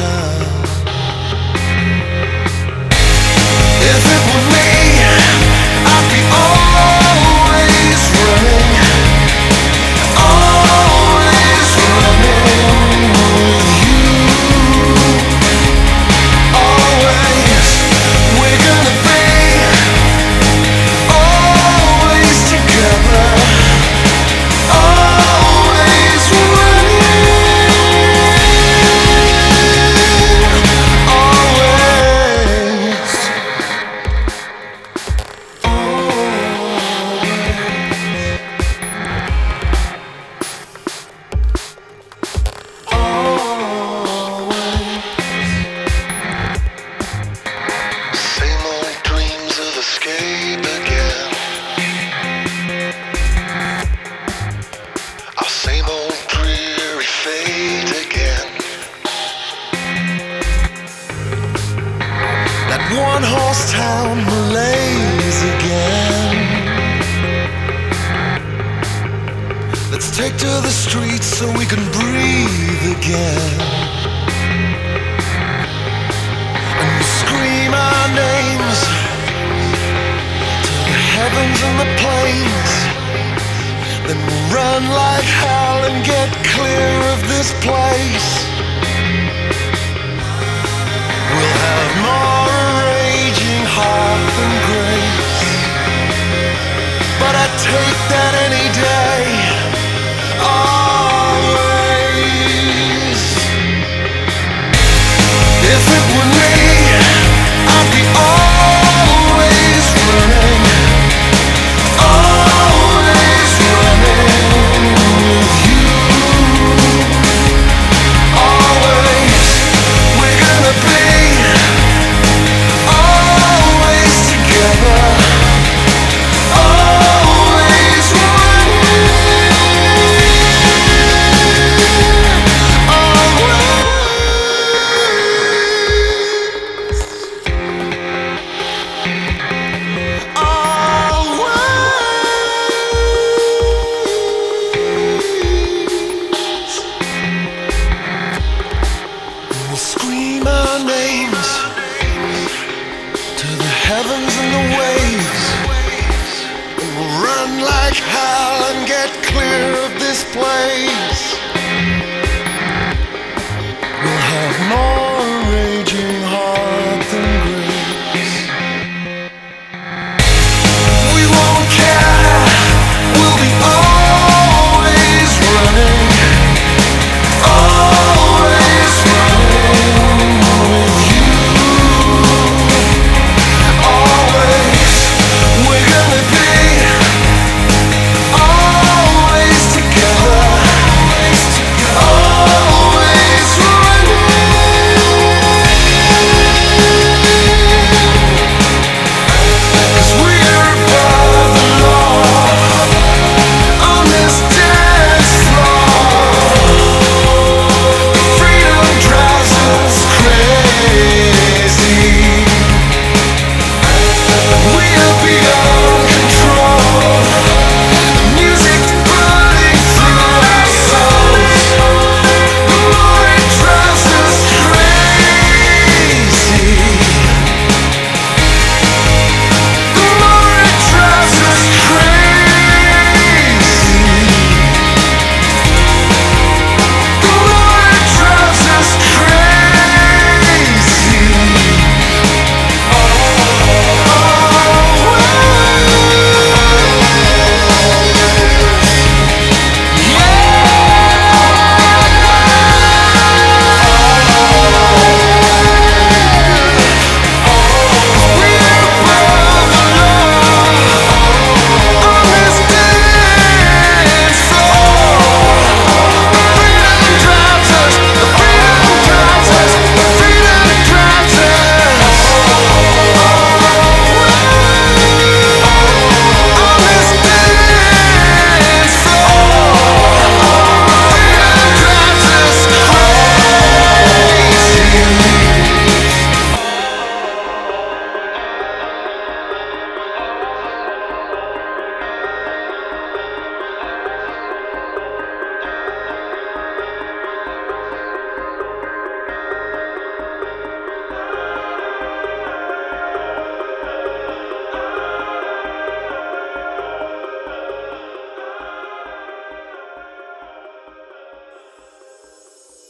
If it were me, I'd be always running, always running with you. Always, we're gonna be always together, always running, always. Same old dreams of escape again. Our same old dreary fate again. That one-horse town malaise again. Let's take to the streets so we can breathe again. And we'll scream our names to the heavens and the plains. Then we'll run like hell and get clear of this place. We'll have more raging heart than grace, but I'd take that any day, always. If it were me, I'd be always running, always running with you. Always, we're gonna be always together, always we'll scream our names to the heavens and the waves. And we'll run like hell and get clear of this place.